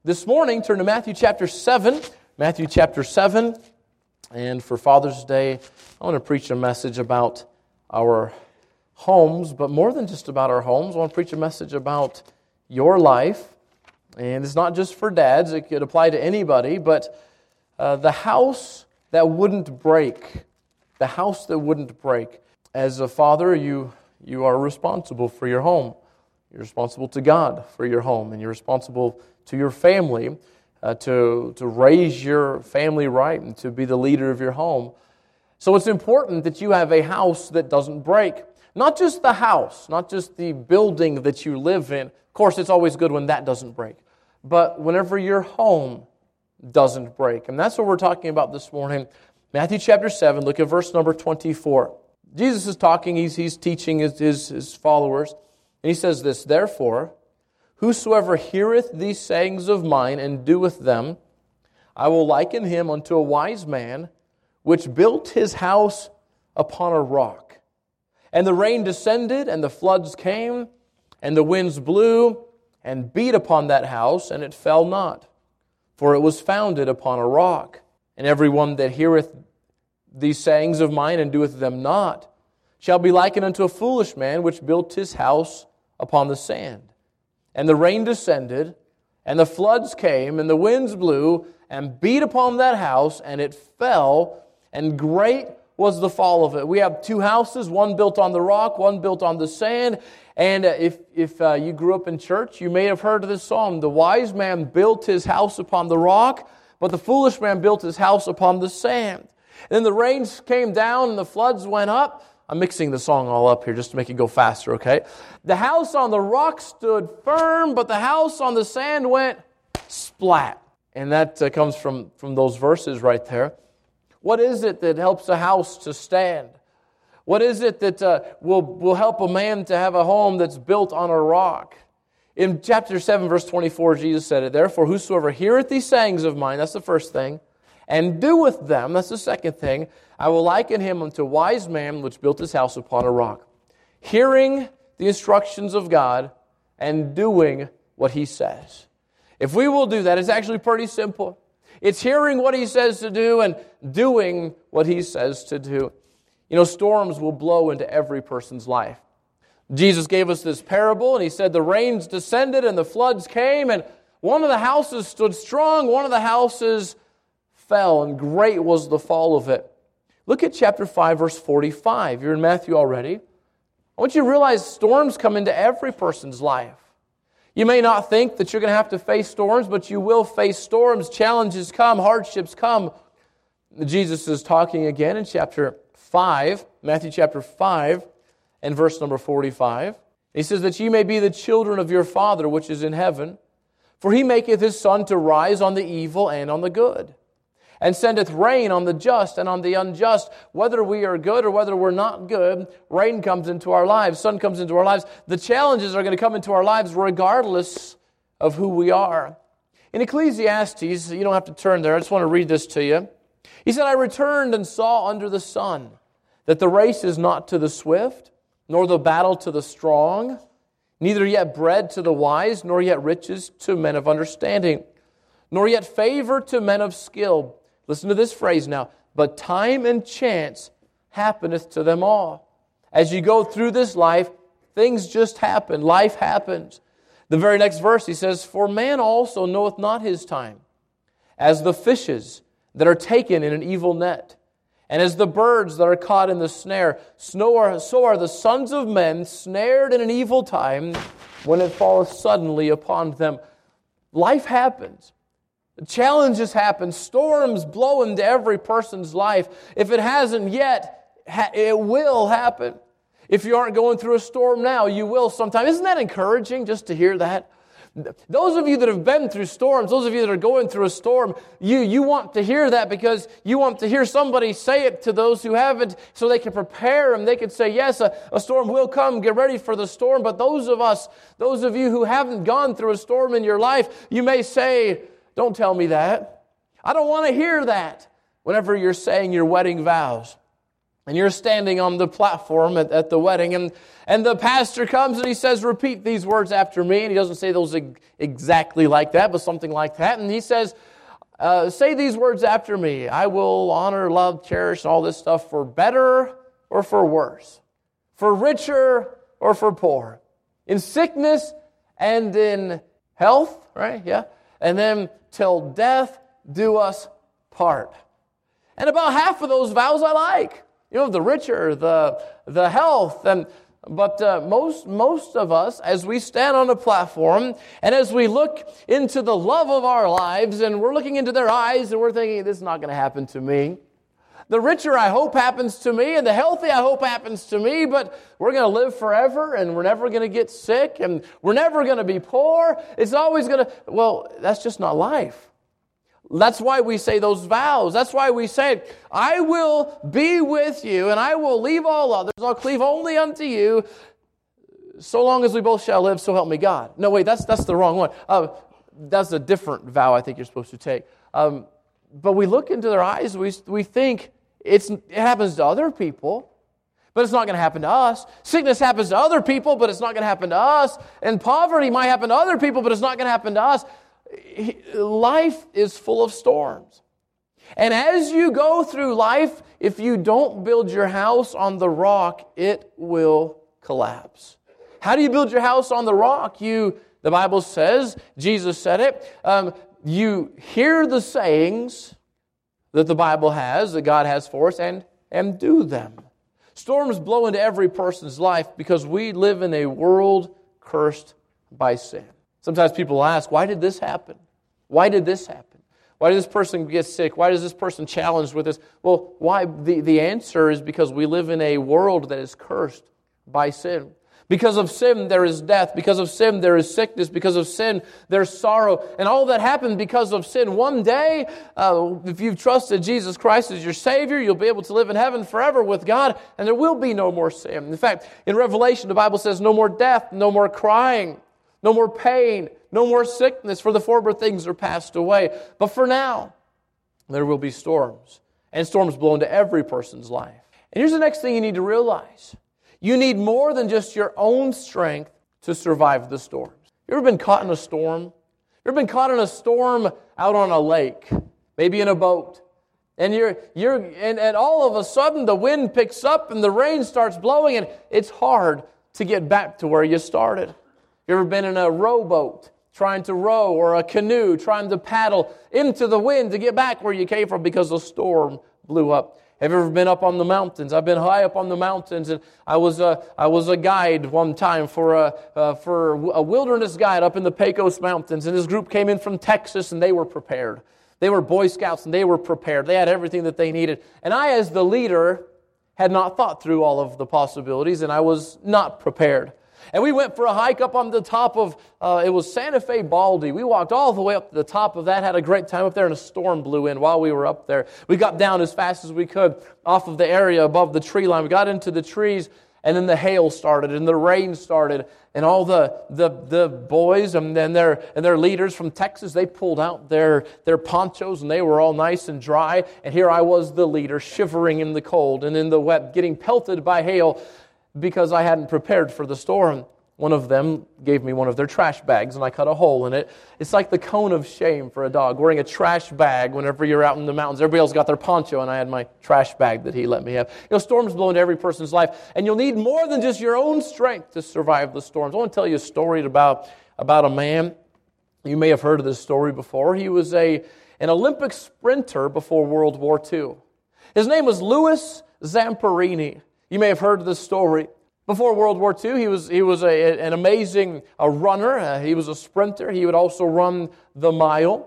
This morning, turn to Matthew chapter 7. Matthew chapter 7. And for Father's Day, I want to preach a message about our homes, but more than just about our homes. I want to preach a message about your life. And it's not just for dads. It could apply to anybody, but the house that wouldn't break. The house that wouldn't break. As a father, you are responsible for your home. You're responsible to God for your home, and you're responsible to your family to raise your family right and to be the leader of your home. So it's important that you have a house that doesn't break. Not just the house, not just the building that you live in. Of course, it's always good when that doesn't break. But whenever your home doesn't break. And that's what we're talking about this morning. Matthew chapter 7, look at verse number 24. Jesus is talking, he's teaching his followers. And he says this, "Therefore, whosoever heareth these sayings of mine and doeth them, I will liken him unto a wise man, which built his house upon a rock. And the rain descended, and the floods came, and the winds blew, and beat upon that house, and it fell not. For it was founded upon a rock. And every one that heareth these sayings of mine and doeth them not, shall be likened unto a foolish man, which built his house upon the sand. And the rain descended, and the floods came, and the winds blew, and beat upon that house, and it fell, and great was the fall of it." We have two houses, one built on the rock, one built on the sand. And if you grew up in church, you may have heard of this psalm. The wise man built his house upon the rock, but the foolish man built his house upon the sand. And then the rains came down, and the floods went up. I'm mixing the song all up here just to make it go faster, okay? The house on the rock stood firm, but the house on the sand went splat. And that comes from those verses right there. What is it that helps a house to stand? What is it that will help a man to have a home that's built on a rock? In chapter 7, verse 24, Jesus said it, "Therefore, whosoever heareth these sayings of mine," that's the first thing, "and doeth them," that's the second thing, "I will liken him unto a wise man which built his house upon a rock." Hearing the instructions of God and doing what He says. If we will do that, it's actually pretty simple. It's hearing what He says to do and doing what He says to do. You know, storms will blow into every person's life. Jesus gave us this parable, and He said the rains descended and the floods came, and one of the houses stood strong, one of the houses fell, and great was the fall of it. Look at chapter 5, verse 45. You're in Matthew already. I want you to realize storms come into every person's life. You may not think that you're going to have to face storms, but you will face storms. Challenges come, hardships come. Jesus is talking again in chapter 5, Matthew chapter 5, and verse number 45. He says that ye may be the children of your Father which is in heaven, for He maketh His sun to rise on the evil and on the good, and sendeth rain on the just and on the unjust. Whether we are good or whether we're not good, rain comes into our lives, sun comes into our lives. The challenges are going to come into our lives regardless of who we are. In Ecclesiastes, you don't have to turn there, I just want to read this to you. He said, "I returned and saw under the sun that the race is not to the swift, nor the battle to the strong, neither yet bread to the wise, nor yet riches to men of understanding, nor yet favor to men of skill." Listen to this phrase now. "But time and chance happeneth to them all." As you go through this life, things just happen. Life happens. The very next verse, he says, "For man also knoweth not his time, as the fishes that are taken in an evil net, and as the birds that are caught in the snare. So are the sons of men snared in an evil time, when it falleth suddenly upon them." Life happens. Challenges happen. Storms blow into every person's life. If it hasn't yet, it will happen. If you aren't going through a storm now, you will sometime. Isn't that encouraging just to hear that? Those of you that have been through storms, those of you that are going through a storm, you want to hear that because you want to hear somebody say it to those who haven't so they can prepare them. They can say, yes, a storm will come. Get ready for the storm. But those of you who haven't gone through a storm in your life, you may say, "Don't tell me that. I don't want to hear that." Whenever you're saying your wedding vows, And you're standing on the platform at the wedding, and the pastor comes and he says, repeat these words after me. And he doesn't say those exactly like that, but something like that. And he says, say these words after me. I will honor, love, cherish, all this stuff for better or for worse, for richer or for poor, in sickness and in health, right? Yeah. And then till death do us part. And about half of those vows I like. You know, the richer, the health, but most of us, as we stand on a platform and as we look into the love of our lives and we're looking into their eyes and we're thinking, this is not going to happen to me. The richer I hope happens to me and the healthy I hope happens to me, but we're going to live forever and we're never going to get sick and we're never going to be poor. It's always going to, well, that's just not life. That's why we say those vows. That's why we say, I will be with you, and I will leave all others. I'll cleave only unto you, so long as we both shall live, so help me God. No, wait, that's the wrong one. That's a different vow I think you're supposed to take. But we look into their eyes, we think it happens to other people, but it's not going to happen to us. Sickness happens to other people, but it's not going to happen to us. And poverty might happen to other people, but it's not going to happen to us. Life is full of storms. And as you go through life, if you don't build your house on the rock, it will collapse. How do you build your house on the rock? The Bible says, Jesus said it, you hear the sayings that the Bible has, that God has for us, and do them. Storms blow into every person's life because we live in a world cursed by sin. Sometimes people ask, why did this happen? Why did this happen? Why did this person get sick? Why is this person challenged with this? Well, why? The answer is because we live in a world that is cursed by sin. Because of sin, there is death. Because of sin, there is sickness. Because of sin, there's sorrow. And all that happened because of sin. One day, if you've trusted Jesus Christ as your Savior, you'll be able to live in heaven forever with God, and there will be no more sin. In fact, in Revelation, the Bible says no more death, no more crying, no more pain, no more sickness, for the former things are passed away. But for now, there will be storms. And storms blow into every person's life. And here's the next thing you need to realize. You need more than just your own strength to survive the storms. You ever been caught in a storm? You ever been caught in a storm out on a lake? Maybe in a boat. And and all of a sudden the wind picks up and the rain starts blowing and it's hard to get back to where you started. You ever been in a rowboat trying to row, or a canoe trying to paddle into the wind to get back where you came from because the storm blew up? Have you ever been up on the mountains? I've been high up on the mountains, and I was a guide one time for a wilderness guide up in the Pecos Mountains, and this group came in from Texas, and they were prepared. They were Boy Scouts, and they were prepared. They had everything that they needed. And I, as the leader, had not thought through all of the possibilities, and I was not prepared. And we went for a hike up on the top of, it was Santa Fe Baldy. We walked all the way up to the top of that, had a great time up there, and a storm blew in while we were up there. We got down as fast as we could off of the area above the tree line. We got into the trees, and then the hail started, and the rain started, and all the boys and their leaders from Texas, they pulled out their ponchos, and they were all nice and dry. And here I was, the leader, shivering in the cold and in the wet, getting pelted by hail, because I hadn't prepared for the storm. One of them gave me one of their trash bags, and I cut a hole in it. It's like the cone of shame for a dog, wearing a trash bag whenever you're out in the mountains. Everybody else got their poncho, and I had my trash bag that he let me have. You know, storms blow into every person's life, and you'll need more than just your own strength to survive the storms. I want to tell you a story about a man. You may have heard of this story before. He was an Olympic sprinter before World War II. His name was Louis Zamperini. You may have heard of this story. Before World War II, he was an amazing runner. He was a sprinter. He would also run the mile.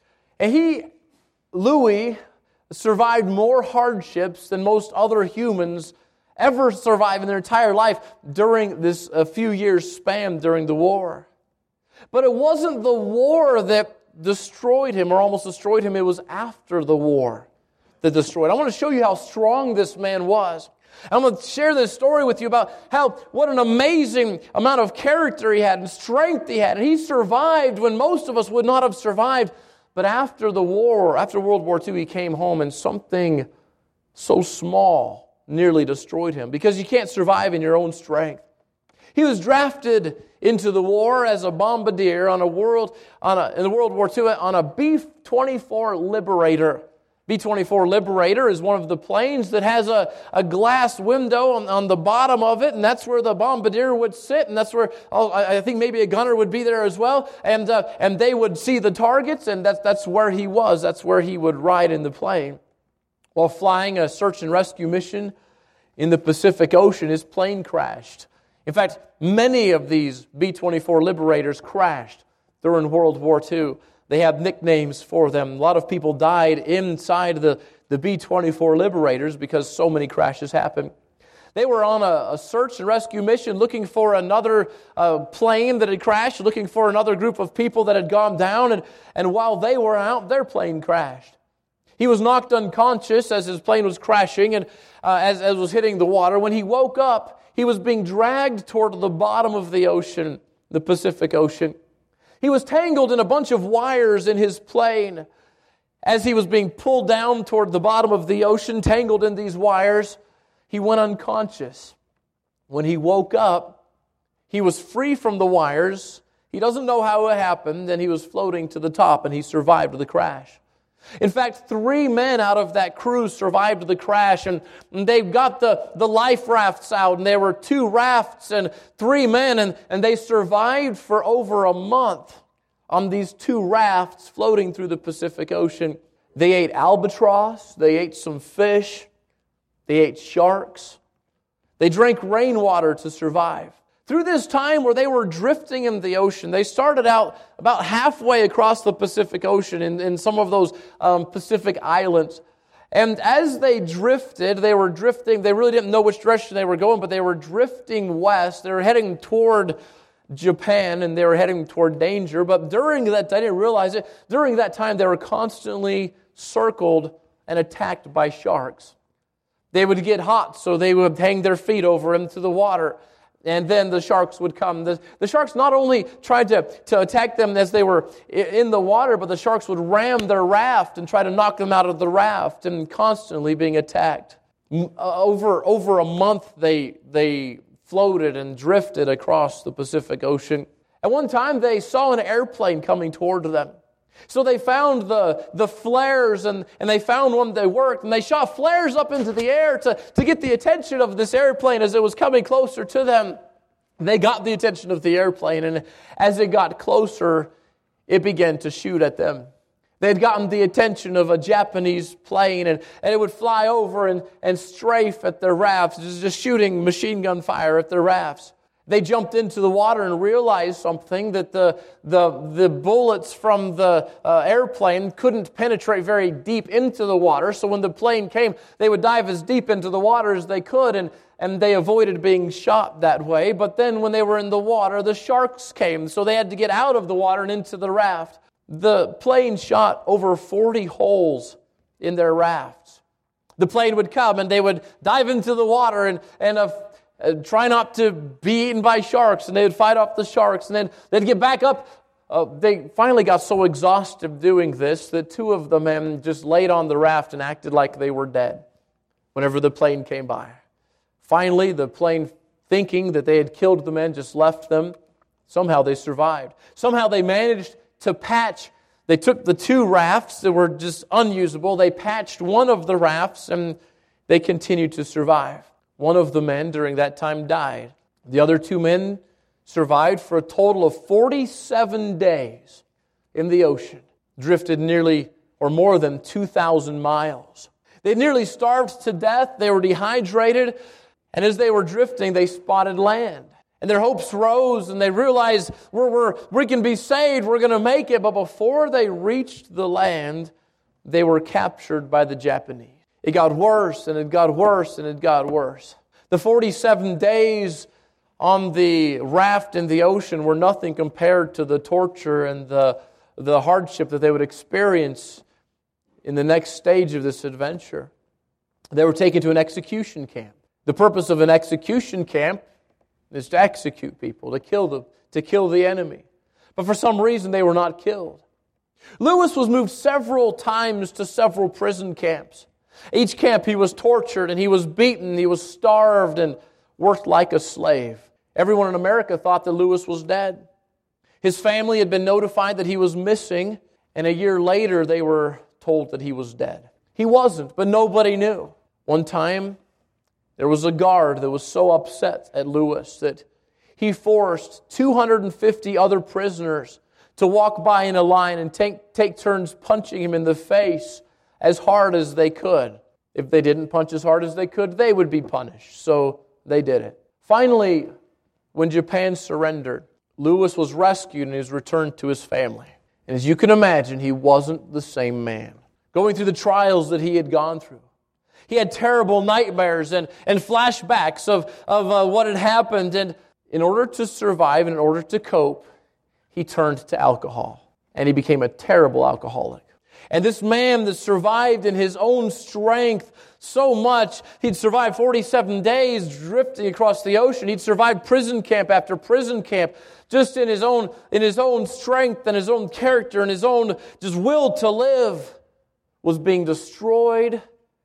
And Louis, survived more hardships than most other humans ever survive in their entire life during this few years span during the war. But it wasn't the war that destroyed him or almost destroyed him. It was after the war that destroyed. I want to show you how strong this man was. I'm going to share this story with you about what an amazing amount of character he had and strength he had. And he survived when most of us would not have survived. But after the war, after World War II, he came home and something so small nearly destroyed him because you can't survive in your own strength. He was drafted into the war as a bombardier in the World War II on a B-24 Liberator. B-24 Liberator is one of the planes that has a glass window on the bottom of it, and that's where the bombardier would sit, and that's where I think maybe a gunner would be there as well, and they would see the targets, and that's where he was. That's where he would ride in the plane. While flying a search and rescue mission in the Pacific Ocean, his plane crashed. In fact, many of these B-24 Liberators crashed during World War II. They have nicknames for them. A lot of people died inside the B-24 Liberators because so many crashes happened. They were on a search and rescue mission looking for another plane that had crashed, looking for another group of people that had gone down, and while they were out, their plane crashed. He was knocked unconscious as his plane was crashing and as it was hitting the water. When he woke up, he was being dragged toward the bottom of the ocean, the Pacific Ocean. He was tangled in a bunch of wires in his plane. As he was being pulled down toward the bottom of the ocean, tangled in these wires, he went unconscious. When he woke up, he was free from the wires. He doesn't know how it happened, and he was floating to the top, and he survived the crash. In fact, 3 men out of that crew survived the crash, and they got the life rafts out, and there were 2 rafts and 3 men, and they survived for over a month on these 2 rafts floating through the Pacific Ocean. They ate albatross, they ate some fish, they ate sharks, they drank rainwater to survive. Through this time where they were drifting in the ocean, they started out about halfway across the Pacific Ocean in some of those Pacific islands. And as they drifted, they really didn't know which direction they were going, but they were drifting west. They were heading toward Japan, and they were heading toward danger. But during that, they didn't realize it, during that time they were constantly circled and attacked by sharks. They would get hot, so they would hang their feet over into the water. And then the sharks would come. The sharks not only tried to attack them as they were in the water, but the sharks would ram their raft and try to knock them out of the raft, and constantly being attacked. Over a month, they floated and drifted across the Pacific Ocean. At one time, they saw an airplane coming toward them. So they found the flares, and they found one that worked, and they shot flares up into the air to get the attention of this airplane as it was coming closer to them. They got the attention of the airplane, and as it got closer, it began to shoot at them. They had gotten the attention of a Japanese plane, and it would fly over and strafe at their rafts, just shooting machine gun fire at their rafts. They jumped into the water and realized something, that the bullets from the airplane couldn't penetrate very deep into the water. So when the plane came, they would dive as deep into the water as they could, and they avoided being shot that way. But then when they were in the water, the sharks came, so they had to get out of the water and into the raft. The plane shot over 40 holes in their rafts. The plane would come, and they would dive into the water and try not to be eaten by sharks, and they would fight off the sharks, and then they'd get back up. They finally got so exhausted doing this that 2 of the men just laid on the raft and acted like they were dead whenever the plane came by. Finally, the plane, thinking that they had killed the men, just left them. Somehow they survived. Somehow they managed to patch. They took the 2 rafts that were just unusable. They patched one of the rafts, and they continued to survive. One of the men during that time died. The other 2 men survived for a total of 47 days in the ocean, drifted nearly or more than 2,000 miles. They nearly starved to death. They were dehydrated. And as they were drifting, they spotted land. And their hopes rose, and they realized we can be saved, we're going to make it. But before they reached the land, they were captured by the Japanese. It got worse, and it got worse, and it got worse. The 47 days on the raft in the ocean were nothing compared to the torture and the hardship that they would experience in the next stage of this adventure. They were taken to an execution camp. The purpose of an execution camp is to execute people, to kill the enemy. But for some reason, they were not killed. Lewis was moved several times to several prison camps. Each camp he was tortured and he was beaten, he was starved and worked like a slave. Everyone in America thought that Lewis was dead. His family had been notified that he was missing, and a year later they were told that he was dead. He wasn't, but nobody knew. One time, there was a guard that was so upset at Lewis that he forced 250 other prisoners to walk by in a line and take turns punching him in the face as hard as they could. If they didn't punch as hard as they could, they would be punished. So they did it. Finally, when Japan surrendered, Lewis was rescued and he was returned to his family. And as you can imagine, he wasn't the same man. Going through the trials that he had gone through. He had terrible nightmares and flashbacks of what had happened. And in order to survive and in order to cope, he turned to alcohol. And he became a terrible alcoholic. And this man that survived in his own strength so much, he'd survived 47 days drifting across the ocean. He'd survived prison camp after prison camp, just in his own strength and his own character and his own just will to live, was being destroyed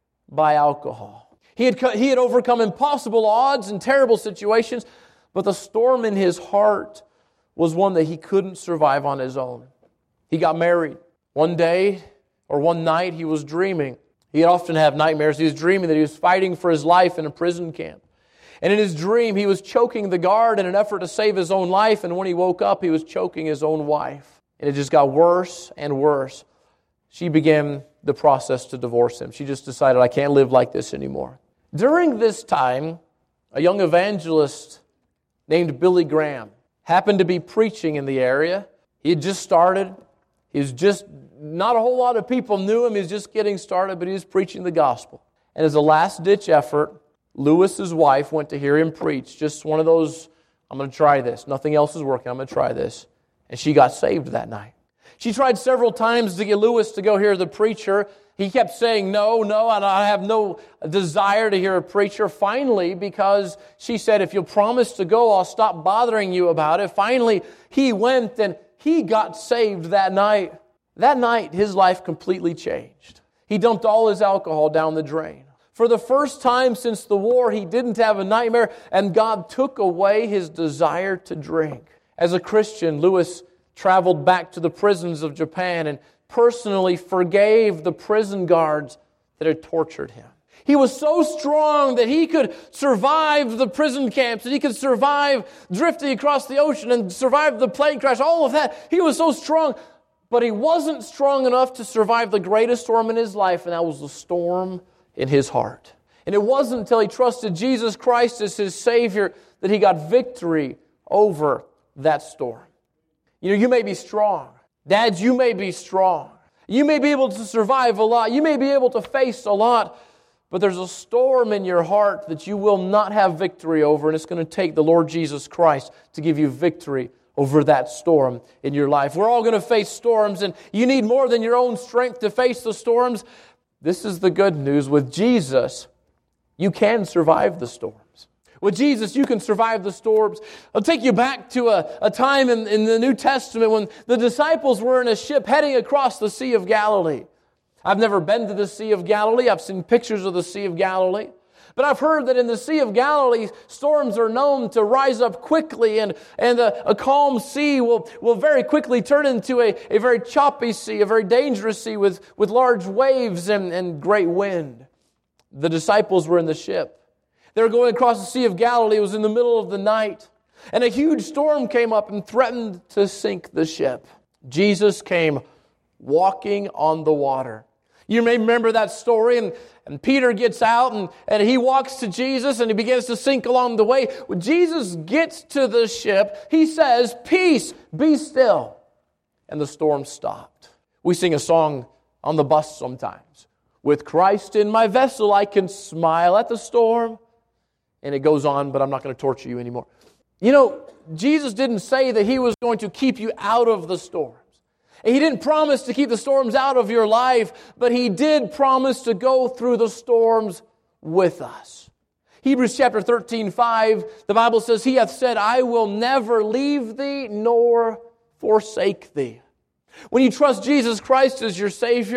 by alcohol. He had overcome impossible odds and terrible situations, but the storm in his heart was one that he couldn't survive on his own. He got married. One day or one night he was dreaming. He'd often have nightmares. He was dreaming that he was fighting for his life in a prison camp. And in his dream, he was choking the guard in an effort to save his own life. And when he woke up, he was choking his own wife. And it just got worse and worse. She began the process to divorce him. She just decided, I can't live like this anymore. During this time, a young evangelist named Billy Graham happened to be preaching in the area. He had just started. He was just, not a whole lot of people knew him. He was just getting started, but he was preaching the gospel. And as a last-ditch effort, Lewis's wife went to hear him preach. Just one of those, I'm going to try this. Nothing else is working. I'm going to try this. And she got saved that night. She tried several times to get Lewis to go hear the preacher. He kept saying, no, I have no desire to hear a preacher. Finally, because she said, if you'll promise to go, I'll stop bothering you about it. Finally, he went and he got saved that night. That night, his life completely changed. He dumped all his alcohol down the drain. For the first time since the war, he didn't have a nightmare, and God took away his desire to drink. As a Christian, Lewis traveled back to the prisons of Japan and personally forgave the prison guards that had tortured him. He was so strong that he could survive the prison camps, and he could survive drifting across the ocean and survive the plane crash, all of that. He was so strong, but he wasn't strong enough to survive the greatest storm in his life, and that was the storm in his heart. And it wasn't until he trusted Jesus Christ as his Savior that he got victory over that storm. You know, you may be strong. Dads, you may be strong. You may be able to survive a lot. You may be able to face a lot. But there's a storm in your heart that you will not have victory over. And it's going to take the Lord Jesus Christ to give you victory over that storm in your life. We're all going to face storms. And you need more than your own strength to face the storms. This is the good news. With Jesus, you can survive the storms. With Jesus, you can survive the storms. I'll take you back to a time in the New Testament when the disciples were in a ship heading across the Sea of Galilee. I've never been to the Sea of Galilee. I've seen pictures of the Sea of Galilee. But I've heard that in the Sea of Galilee, storms are known to rise up quickly, and a calm sea will very quickly turn into a very choppy sea, a very dangerous sea with large waves and great wind. The disciples were in the ship. They were going across the Sea of Galilee. It was in the middle of the night. And a huge storm came up and threatened to sink the ship. Jesus came walking on the water. You may remember that story, and Peter gets out and he walks to Jesus and he begins to sink along the way. When Jesus gets to the ship, he says, "Peace, be still." And the storm stopped. We sing a song on the bus sometimes. With Christ in my vessel, I can smile at the storm. And it goes on, but I'm not going to torture you anymore. You know, Jesus didn't say that He was going to keep you out of the storms. He didn't promise to keep the storms out of your life, but He did promise to go through the storms with us. Hebrews chapter 13:5, the Bible says, He hath said, I will never leave thee nor forsake thee. When you trust Jesus Christ as your Savior,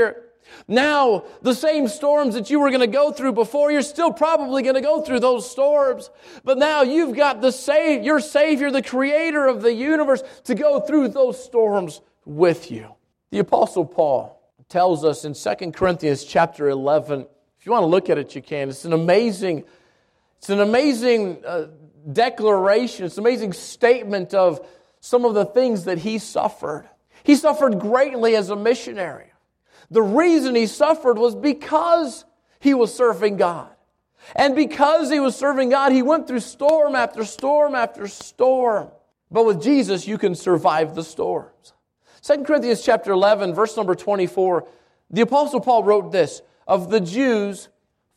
Now, the same storms that you were going to go through before, you're still probably going to go through those storms. But now you've got your Savior, the Creator of the universe, to go through those storms with you. The Apostle Paul tells us in 2 Corinthians chapter 11, if you want to look at it, you can. It's an amazing declaration. It's an amazing statement of some of the things that he suffered. He suffered greatly as a missionary. The reason he suffered was because he was serving God. And because he was serving God, he went through storm after storm after storm. But with Jesus, you can survive the storms. 2 Corinthians chapter 11, verse number 24, the Apostle Paul wrote this, "Of the Jews,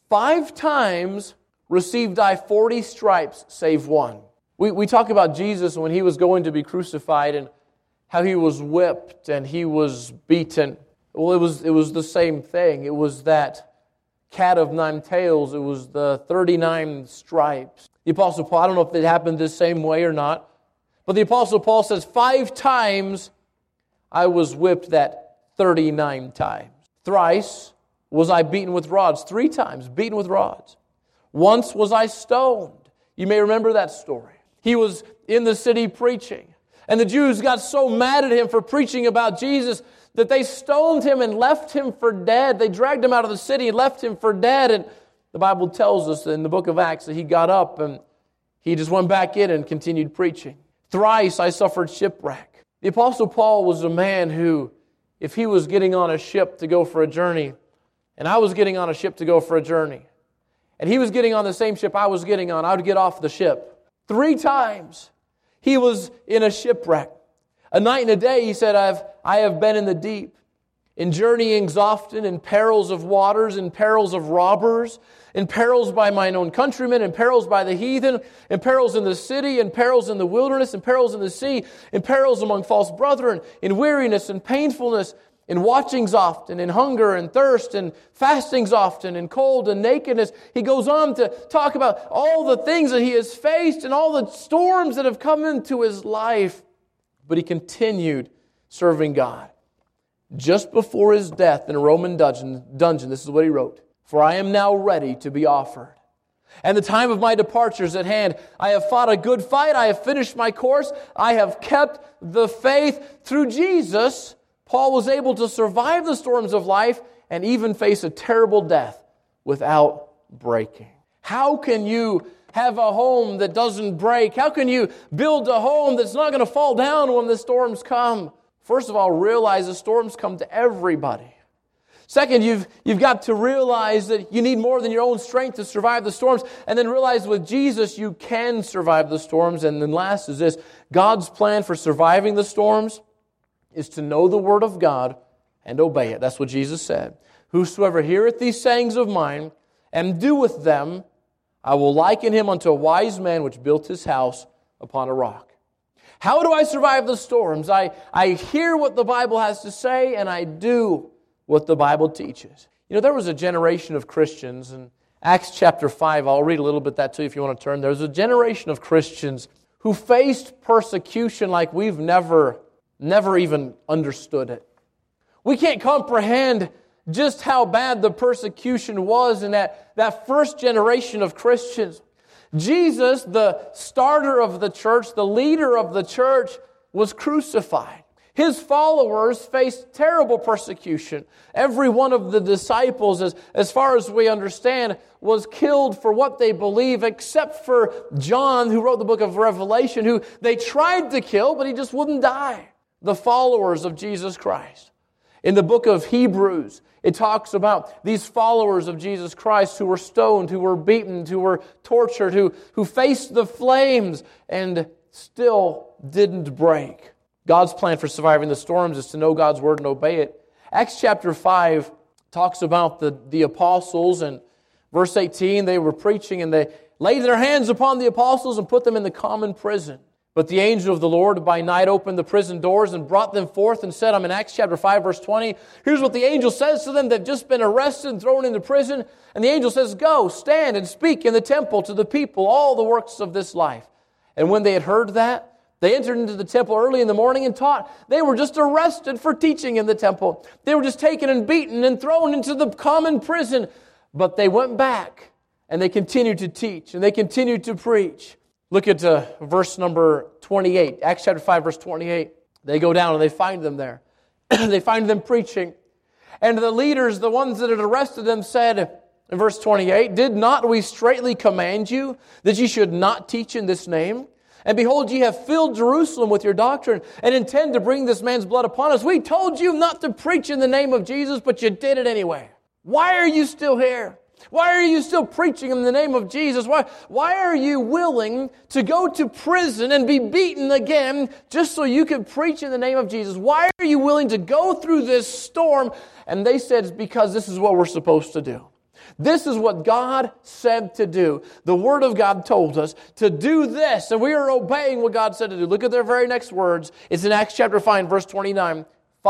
5 times received I 40 stripes, save one." We talk about Jesus when he was going to be crucified and how he was whipped and he was beaten. Well, it was the same thing. It was that cat of 9 tails. It was the 39 stripes. The Apostle Paul, I don't know if it happened the same way or not, but the Apostle Paul says, 5 times I was whipped that 39 times. Thrice was I beaten with rods. 3 times beaten with rods. Once was I stoned. You may remember that story. He was in the city preaching, and the Jews got so mad at him for preaching about Jesus that they stoned him and left him for dead. They dragged him out of the city and left him for dead. And the Bible tells us in the book of Acts that he got up and he just went back in and continued preaching. Thrice I suffered shipwreck. The Apostle Paul was a man who, if he was getting on a ship to go for a journey, and I was getting on a ship to go for a journey, and he was getting on the same ship I was getting on, I would get off the ship. 3 times he was in a shipwreck. A night and a day, he said, I have been in the deep, in journeyings often, in perils of waters, in perils of robbers, in perils by mine own countrymen, in perils by the heathen, in perils in the city, in perils in the wilderness, in perils in the sea, in perils among false brethren, in weariness and painfulness, in watchings often, in hunger and thirst, in fastings often, in cold and nakedness. He goes on to talk about all the things that he has faced and all the storms that have come into his life. But he continued serving God. Just before his death in a Roman dungeon, this is what he wrote. "For I am now ready to be offered. And the time of my departure is at hand. I have fought a good fight. I have finished my course. I have kept the faith." Through Jesus, Paul was able to survive the storms of life and even face a terrible death without breaking. How can you have a home that doesn't break? How can you build a home that's not going to fall down when the storms come? First of all, realize the storms come to everybody. Second, you've got to realize that you need more than your own strength to survive the storms. And then realize with Jesus, you can survive the storms. And then last is this: God's plan for surviving the storms is to know the Word of God and obey it. That's what Jesus said. "Whosoever heareth these sayings of mine and doeth them, I will liken him unto a wise man which built his house upon a rock." How do I survive the storms? I hear what the Bible has to say, and I do what the Bible teaches. You know, there was a generation of Christians, in Acts chapter 5, I'll read a little bit that too if you want to turn. There was a generation of Christians who faced persecution like we've never even understood it. We can't comprehend just how bad the persecution was in that first generation of Christians. Jesus, the starter of the church, the leader of the church, was crucified. His followers faced terrible persecution. Every one of the disciples, as far as we understand, was killed for what they believe, except for John, who wrote the book of Revelation, who they tried to kill, but he just wouldn't die. The followers of Jesus Christ. In the book of Hebrews, it talks about these followers of Jesus Christ who were stoned, who were beaten, who were tortured, who faced the flames and still didn't break. God's plan for surviving the storms is to know God's Word and obey it. Acts chapter 5 talks about the apostles, and verse 18, they were preaching and they laid their hands upon the apostles and put them in the common prison. But the angel of the Lord by night opened the prison doors and brought them forth and said, I'm in Acts chapter 5, verse 20. Here's what the angel says to them. They've just been arrested and thrown into prison. And the angel says, go, stand and speak in the temple to the people all the works of this life. And when they had heard that, They entered into the temple early in the morning and taught. They were just arrested for teaching in the temple. They were just taken and beaten and thrown into the common prison. But they went back and they continued to teach and they continued to preach. Look at verse number 28, Acts chapter 5, verse 28. They go down and they find them there. They find them preaching. And the leaders, the ones that had arrested them, said in verse 28, "Did not we straitly command you that ye should not teach in this name? And behold, ye have filled Jerusalem with your doctrine and intend to bring this man's blood upon us. We told you not to preach in the name of Jesus, but you did it anyway. Why are you still here? Why are you still preaching in the name of Jesus? Why are you willing to go to prison and be beaten again just so you can preach in the name of Jesus? Why are you willing to go through this storm?" And they said, "It's because this is what we're supposed to do. This is what God said to do. The Word of God told us to do this, and we are obeying what God said to do." Look at their very next words. It's in Acts chapter 5, verse 29.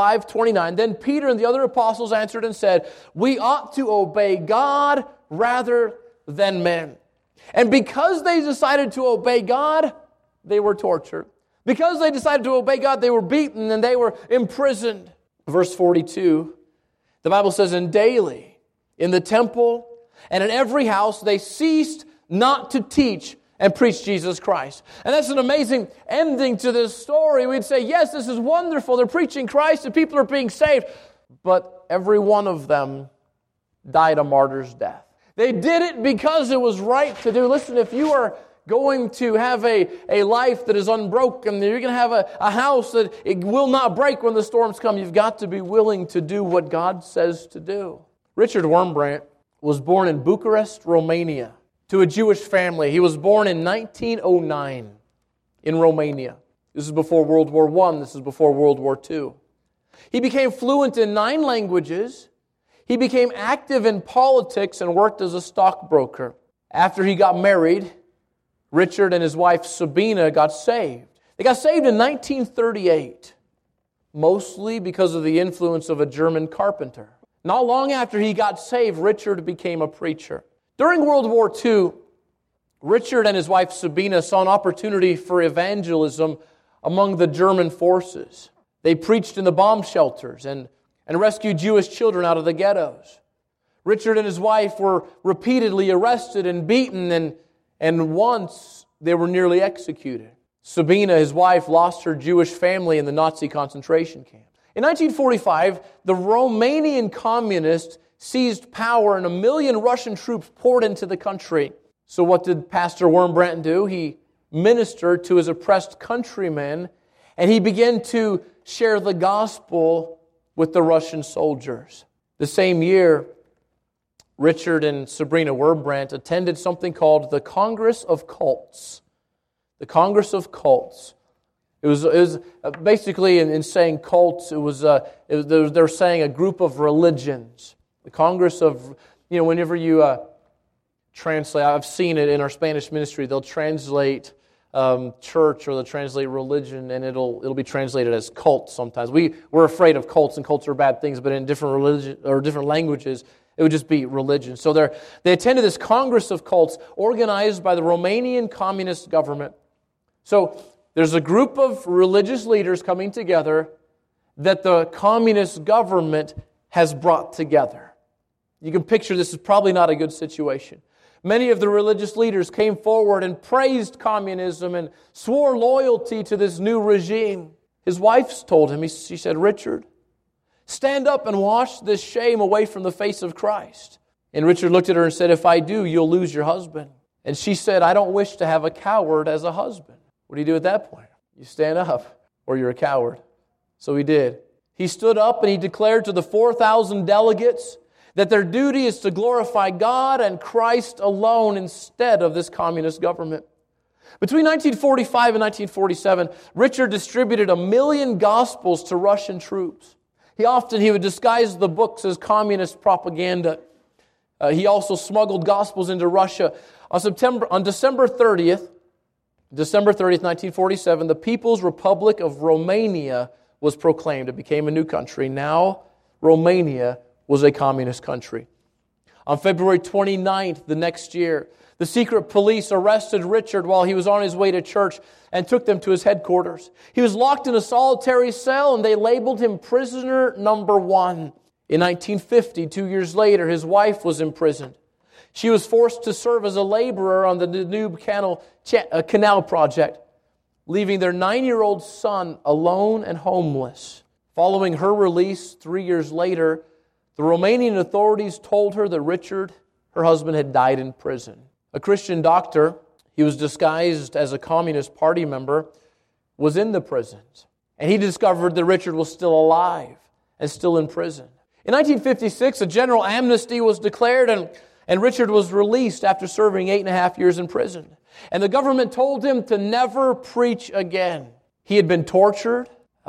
5:29. "Then Peter and the other apostles answered and said, We ought to obey God rather than men." And because they decided to obey God, they were tortured. Because they decided to obey God, they were beaten and they were imprisoned. Verse 42, the Bible says, "And daily in the temple and in every house they ceased not to teach and preach Jesus Christ." And that's an amazing ending to this story. We'd say, yes, this is wonderful. They're preaching Christ and people are being saved. But every one of them died a martyr's death. They did it because it was right to do. Listen, if you are going to have a life that is unbroken, you're going to have a house that it will not break when the storms come, you've got to be willing to do what God says to do. Richard Wurmbrand was born in Bucharest, Romania, to a Jewish family. He was born in 1909 in Romania. This is before World War I. This is before World War II. He became fluent in 9 languages. He became active in politics and worked as a stockbroker. After he got married, Richard and his wife Sabina got saved. They got saved in 1938, mostly because of the influence of a German carpenter. Not long after he got saved, Richard became a preacher. During World War II, Richard and his wife Sabina saw an opportunity for evangelism among the German forces. They preached in the bomb shelters and rescued Jewish children out of the ghettos. Richard and his wife were repeatedly arrested and beaten, and once they were nearly executed. Sabina, his wife, lost her Jewish family in the Nazi concentration camp. In 1945, the Romanian communists seized power and 1 million Russian troops poured into the country. So what did Pastor Wurmbrand do? He ministered to his oppressed countrymen and he began to share the gospel with the Russian soldiers. The same year, Richard and Sabrina Wurmbrand attended something called the Congress of Cults. The Congress of Cults. It was basically, in saying cults, they were saying a group of religions. The Congress of, whenever you translate, I've seen it in our Spanish ministry, they'll translate church or they'll translate religion and it'll be translated as cult sometimes. We're afraid of cults and cults are bad things, but in different religion or different languages, it would just be religion. So they attended this Congress of Cults organized by the Romanian communist government. So there's a group of religious leaders coming together that the communist government has brought together. You can picture this is probably not a good situation. Many of the religious leaders came forward and praised communism and swore loyalty to this new regime. His wife told him, she said, "Richard, stand up and wash this shame away from the face of Christ." And Richard looked at her and said, "If I do, you'll lose your husband." And she said, "I don't wish to have a coward as a husband." What do you do at that point? You stand up or you're a coward. So he did. He stood up and he declared to the 4,000 delegates that their duty is to glorify God and Christ alone instead of this communist government. Between 1945 and 1947, Richard distributed 1 million gospels to Russian troops. He would disguise the books as communist propaganda. He also smuggled gospels into Russia. On December 30th, 1947, the People's Republic of Romania was proclaimed. It became a new country. Now, Romania was a communist country. On February 29th, the next year, the secret police arrested Richard while he was on his way to church and took them to his headquarters. He was locked in a solitary cell, and they labeled him prisoner number 1. In 1950, 2 years later, his wife was imprisoned. She was forced to serve as a laborer on the Danube Canal project, leaving their 9-year-old son alone and homeless. Following her release 3 years later, the Romanian authorities told her that Richard, her husband, had died in prison. A Christian doctor, he was disguised as a Communist Party member, was in the prisons. And he discovered that Richard was still alive and still in prison. In 1956, a general amnesty was declared, and Richard was released after serving 8.5 years in prison. And the government told him to never preach again. He had been tortured.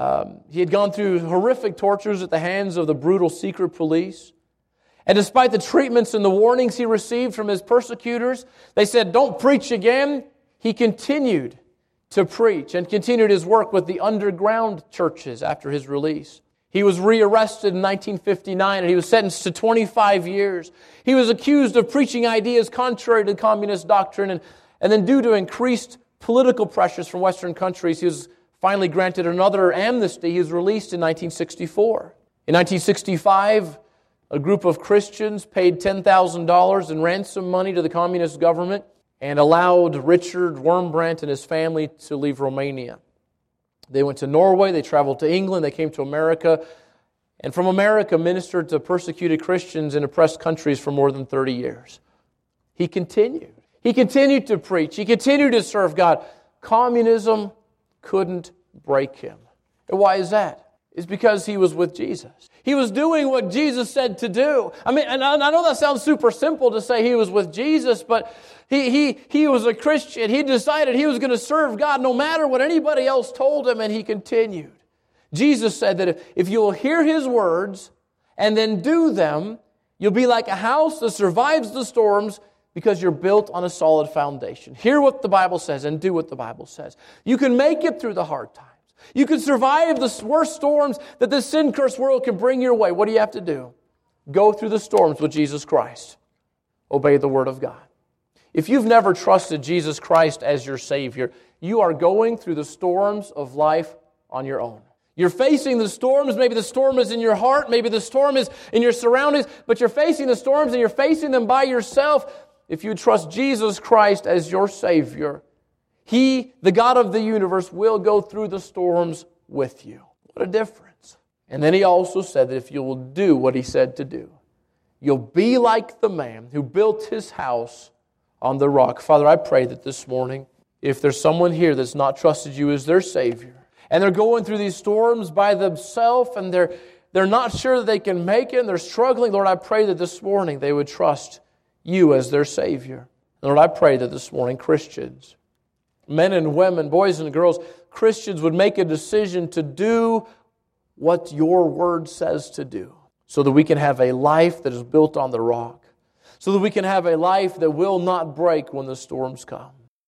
He had gone through horrific tortures at the hands of the brutal secret police. And despite the treatments and the warnings he received from his persecutors, they said, "Don't preach again." He continued to preach and continued his work with the underground churches after his release. He was rearrested in 1959 and he was sentenced to 25 years. He was accused of preaching ideas contrary to communist doctrine, and then due to increased political pressures from Western countries, he was finally granted another amnesty. He was released in 1964. In 1965, a group of Christians paid $10,000 in ransom money to the communist government and allowed Richard Wurmbrand and his family to leave Romania. They went to Norway, they traveled to England, they came to America, and from America ministered to persecuted Christians in oppressed countries for more than 30 years. He continued. He continued to preach. He continued to serve God. Communism couldn't break him. And why is that? It's because he was with Jesus. He was doing what Jesus said to do. I mean, and I know that sounds super simple to say he was with Jesus, but he was a Christian. He decided he was going to serve God no matter what anybody else told him, and he continued. Jesus said that if you will hear His words and then do them, you'll be like a house that survives the storms because you're built on a solid foundation. Hear what the Bible says and do what the Bible says. You can make it through the hard times. You can survive the worst storms that this sin-cursed world can bring your way. What do you have to do? Go through the storms with Jesus Christ. Obey the Word of God. If you've never trusted Jesus Christ as your Savior, you are going through the storms of life on your own. You're facing the storms. Maybe the storm is in your heart. Maybe the storm is in your surroundings. But you're facing the storms and you're facing them by yourself. If you trust Jesus Christ as your Savior, He, the God of the universe, will go through the storms with you. What a difference. And then He also said that if you will do what He said to do, you'll be like the man who built his house on the rock. Father, I pray that this morning, if there's someone here that's not trusted You as their Savior, and they're going through these storms by themselves, and they're not sure that they can make it, and they're struggling, Lord, I pray that this morning they would trust You as their Savior. Lord, I pray that this morning Christians, men and women, boys and girls, Christians would make a decision to do what Your Word says to do, so that we can have a life that is built on the rock, so that we can have a life that will not break when the storms come.